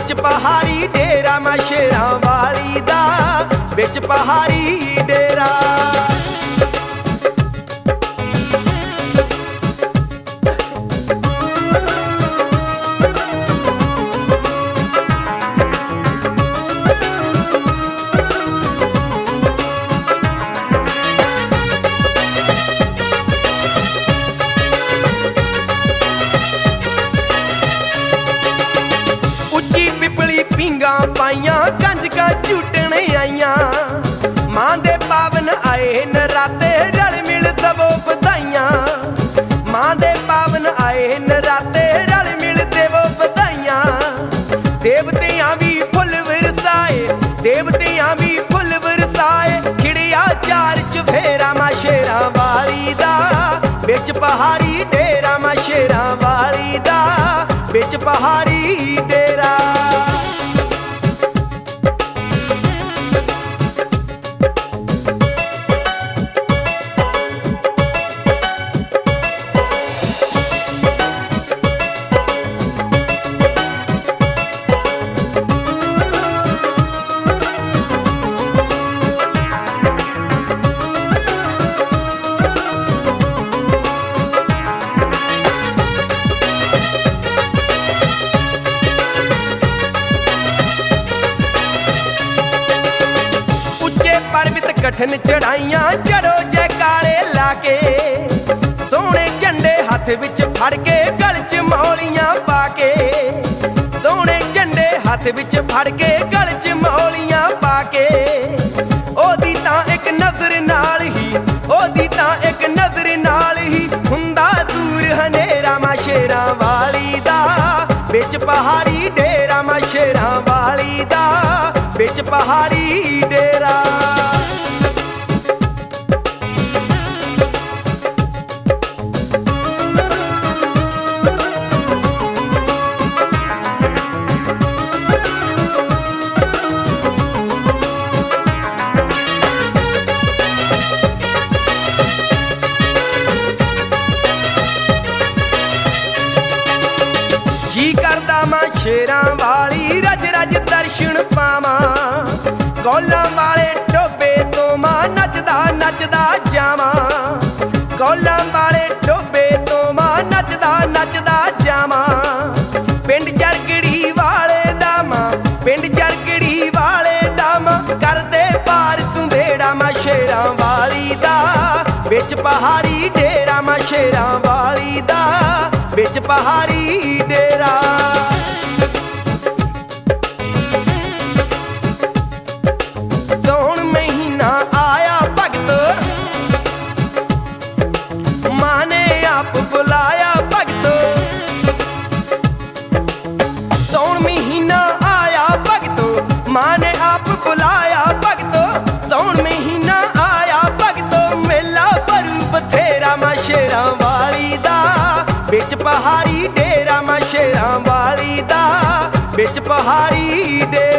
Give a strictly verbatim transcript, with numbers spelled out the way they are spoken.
बिच पहाड़ी डेरा मैं शेरां वाली दा, बिच पहाड़ी डेरा। पींगा पाइया कंजका झूटन आईया, मां दे पावन आए नराते रल मिल दवो बधाइयां। मां दे पावन आए नराते रल मिल देवो बधाइयां। देवतियां भी फुल वरसाए, देवतियां भी फुल वरसाए, खिड़िया चार चफेरा मैं शेरां वाली दा, बिच पहाड़ी डेरा मैं शेरां वाली दा, बिच पहाड़ी डेरा। कठन चढ़ाइयां चढ़ो जयकारे लाके, सोने झंडे हाथ विच फड़ के गल च मौलियां पाके। सोने झंडे हाथ विच फड़ के गल च मौलियां पाके। ओदी तां एक नजर नाल ही, ओदी तां एक नजर नाल ही, हुंदा दूर हनेरा मैं शेरां वाली दा, बिच पहाड़ी डेरा मैं शेरां वाली दा, बिच पहाड़ी डेरा। जी करदा मैं शेरां वाली रज रज दर्शन पावां, कौलां वाले टोबे तो मां नचदा नचदा जावां। कौलां वाले टोबे तो मां नचदा नचदा जावां। पिंड जरगड़ी वाले दा मां, पिंड जरगड़ी वाले दा मां, करदे पार तूं बेड़ा मैं शेरां वाली दा, बिच पहाड़ी डेरा मैं शेरां वाली दा, बिच पहाड़ी डेरा। सौन महीना आया भगत, मां ने आप बुलाया भगत। सौन महीना आया भगत, मां ने आप बुलाया भगत। सौन महीना आया भगत, मेला भरू बथेरा मैं शेरां वाली दा, बिच पहाड़ी डेरा मैं शेरां वाली दा, बिच पहाड़ी डेरा।